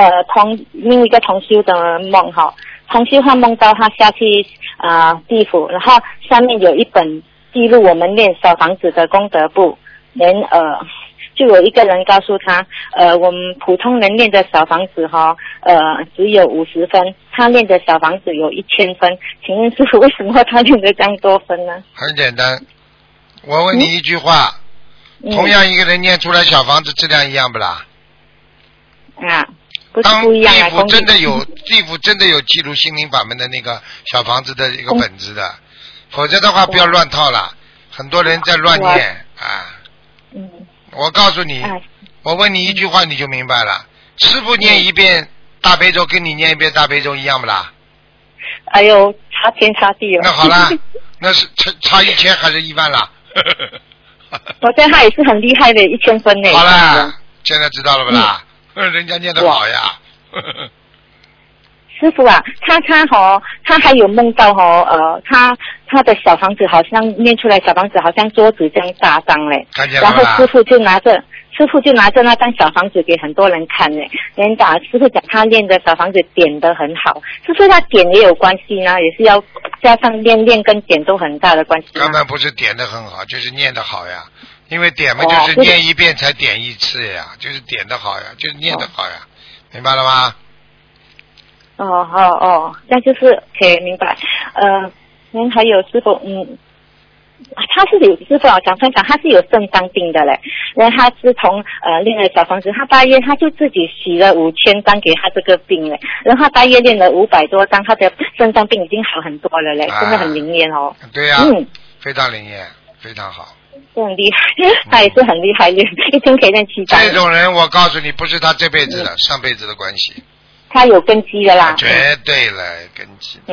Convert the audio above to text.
另一个同修的梦哈，同修他梦到他下去地府，然后下面有一本记录我们念小房子的功德簿，就有一个人告诉他，我们普通人念的小房子只有50分，他念的小房子有1000分，请问师父为什么他念的这样多分呢？ 很简单，我问你一句话，同样一个人念出来小房子质量一样不啦？ 不是不一样啊。 地府真的有记录心灵法门的那个小房子的一个本子的，否则的话不要乱套了，很多人在乱念我告诉你，我问你一句话你就明白了，师父念一遍大悲咒跟你念一遍大悲咒一样不啦？ 哎呦，差天差地了。 那好啦，那是差1000还是1万啦？ 我觉得他也是很厉害的，1000分呢。 好啦，现在知道了不啦？人家念得好呀。 师傅啊，他还有梦到他的小房子好像念出来，小房子好像桌子这样大张嘞，然后师傅就拿着那张小房子给很多人看嘞，师傅讲他练的小房子点得很好，是不是他点也有关系呢？也是要加上练跟点都很大的关系。 当然不是点得很好，就是念得好呀，因为点嘛就是念一遍才点一次呀，就是点得好呀，就是念得好呀，明白了吗？ 那就是可以明白。还有师傅，他是有师傅讲分享，他是有肾脏病的嘞。然后他自从练了小房子，他大约他就自己洗了5000张给他这个病嘞。然后他大约练了500多张，他的肾脏病已经好很多了嘞，真的很灵验哦。 对呀，非常灵验，非常好。 很厉害，他也是很厉害，一天可以练7张。 这种人我告诉你，不是他这辈子的，上辈子的关系。 他有根基的啦。 绝对了，根基。